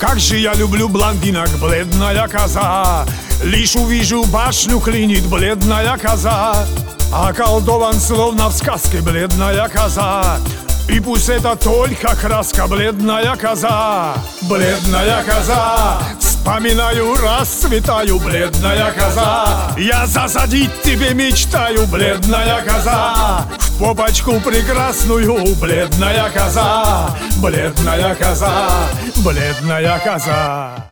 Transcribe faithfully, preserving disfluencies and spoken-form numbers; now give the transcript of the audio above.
Как же я люблю блондинок, бледная коза. Лишь увижу башню, клинит бледная коза. Околдован, словно в сказке, бледная коза. И пусть это только краска, бледная коза. Бледная коза, вспоминаю, расцветаю, бледная коза. Я засадить тебе мечтаю, бледная коза. В попочку прекрасную, бледная коза. Бледная коза, бледная коза.